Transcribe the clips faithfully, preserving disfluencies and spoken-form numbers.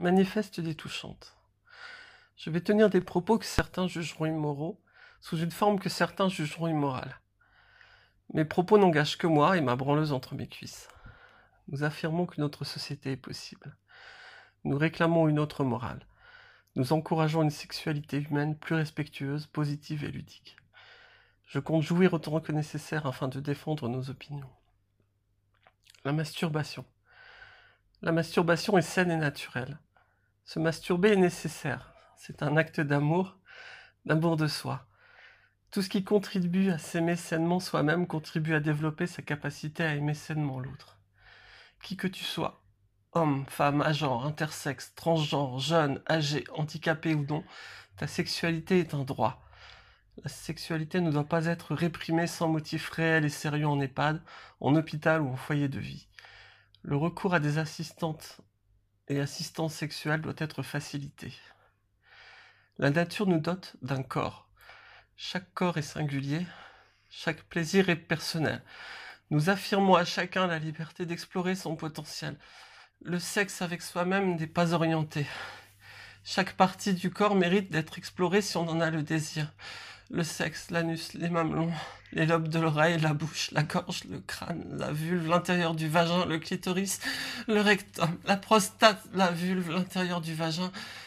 manifeste des touchantes. Je vais tenir des propos que certains jugeront immoraux, sous une forme que certains jugeront immorale. Mes propos n'engagent que moi et ma branleuse entre mes cuisses. Nous affirmons qu'une autre société est possible. Nous réclamons une autre morale. Nous encourageons une sexualité humaine plus respectueuse, positive et ludique. Je compte jouir autant que nécessaire afin de défendre nos opinions. La masturbation. La masturbation est saine et naturelle. Se masturber est nécessaire. C'est un acte d'amour, d'amour de soi. Tout ce qui contribue à s'aimer sainement soi-même contribue à développer sa capacité à aimer sainement l'autre. Qui que tu sois, homme, femme, agenre, intersexe, transgenre, jeune, âgé, handicapé ou non, ta sexualité est un droit. La sexualité ne doit pas être réprimée sans motif réel et sérieux en EHPAD, en hôpital ou en foyer de vie. Le recours à des assistantes et assistants sexuels doit être facilité. La nature nous dote d'un corps. Chaque corps est singulier, chaque plaisir est personnel. Nous affirmons à chacun la liberté d'explorer son potentiel. Le sexe avec soi-même n'est pas orienté. Chaque partie du corps mérite d'être explorée si on en a le désir. Le sexe, l'anus, les mamelons, les lobes de l'oreille, la bouche, la gorge, le crâne, la vulve, l'intérieur du vagin, le clitoris, le rectum, la prostate, la vulve, l'intérieur du vagin,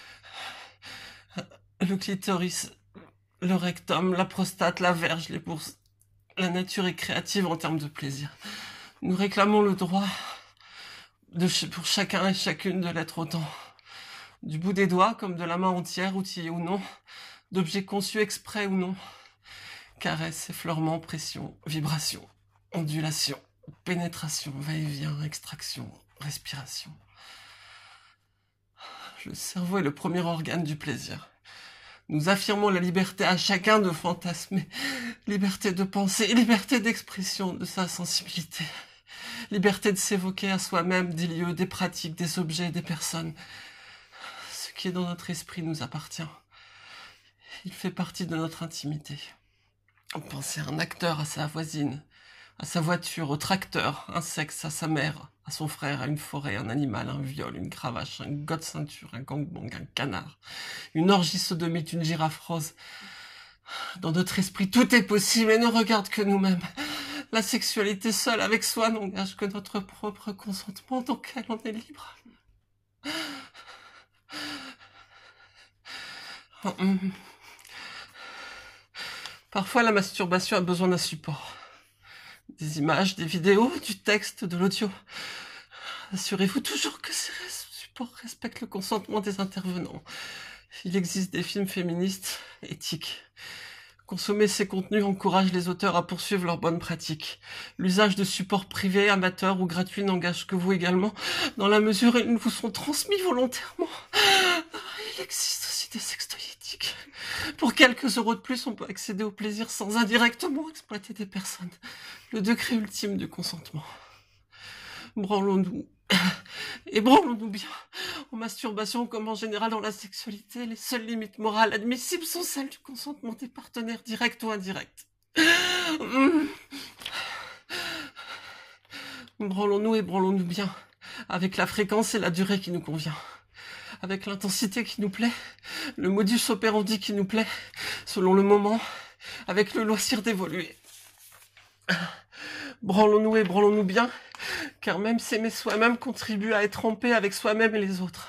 le clitoris, le rectum, la prostate, la verge, les bourses. La nature est créative en termes de plaisir. Nous réclamons le droit de ch- pour chacun et chacune de l'être autant. Du bout des doigts, comme de la main entière, outillée ou non, d'objets conçus exprès ou non. Caresses, effleurements, pression, vibration, ondulation, pénétration, va-et-vient, extraction, respiration. Le cerveau est le premier organe du plaisir. Nous affirmons la liberté à chacun de fantasmer, liberté de penser, liberté d'expression de sa sensibilité, liberté de s'évoquer à soi-même des lieux, des pratiques, des objets, des personnes. Ce qui est dans notre esprit nous appartient. Il fait partie de notre intimité. Penser à un acteur, à sa voisine, à sa voiture, au tracteur, un sexe, à sa mère, à son frère, à une forêt, un animal, un viol, une cravache, un gars de ceinture, un gangbang, un canard, une orgie sodomite, une girafe rose. Dans notre esprit, tout est possible et ne regarde que nous-mêmes. La sexualité seule avec soi n'engage que notre propre consentement, donc elle en est libre. Parfois, la masturbation a besoin d'un support. Des images, des vidéos, du texte, de l'audio. Assurez-vous toujours que ces supports respectent le consentement des intervenants. Il existe des films féministes éthiques. Consommer ces contenus encourage les auteurs à poursuivre leurs bonnes pratiques. L'usage de supports privés, amateurs ou gratuits n'engage que vous également, dans la mesure où ils vous sont transmis volontairement. Il existe aussi des sextoys éthiques. Pour quelques euros de plus, on peut accéder au plaisir sans indirectement exploiter des personnes. Le degré ultime du consentement. Branlons-nous. Et branlons-nous bien. En masturbation, comme en général dans la sexualité, les seules limites morales admissibles sont celles du consentement des partenaires directs ou indirects. Branlons-nous et branlons-nous bien, avec la fréquence et la durée qui nous convient. Avec l'intensité qui nous plaît, le modus operandi qui nous plaît, selon le moment, avec le loisir d'évoluer. Branlons-nous et branlons-nous bien, car même s'aimer soi-même contribue à être en paix avec soi-même et les autres.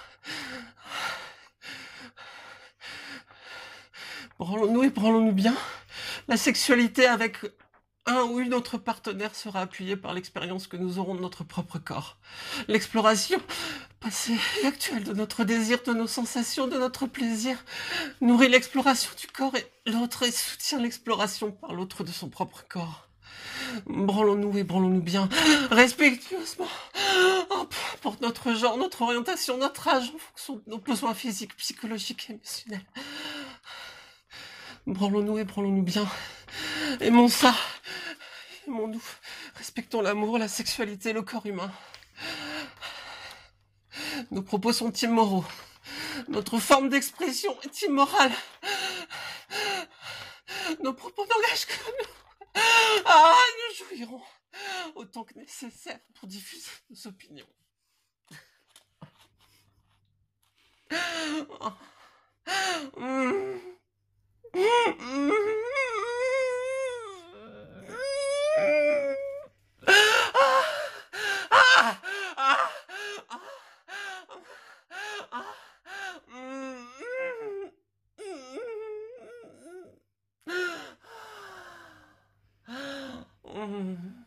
Branlons-nous et branlons-nous bien, la sexualité avec un ou une autre partenaire sera appuyée par l'expérience que nous aurons de notre propre corps. L'exploration passée et actuelle de notre désir, de nos sensations, de notre plaisir, nourrit l'exploration du corps et l'autre et soutient l'exploration par l'autre de son propre corps. Branlons-nous et branlons-nous bien, respectueusement, pour notre genre, notre orientation, notre âge, en fonction de nos besoins physiques, psychologiques et émotionnels. Branlons-nous et branlons-nous bien, aimons ça, aimons-nous, respectons l'amour, la sexualité, le corps humain. Nos propos sont immoraux, notre forme d'expression est immorale. Nos propos n'engagent que nous. Ah, nous jouirons autant que nécessaire pour diffuser nos opinions. Mm.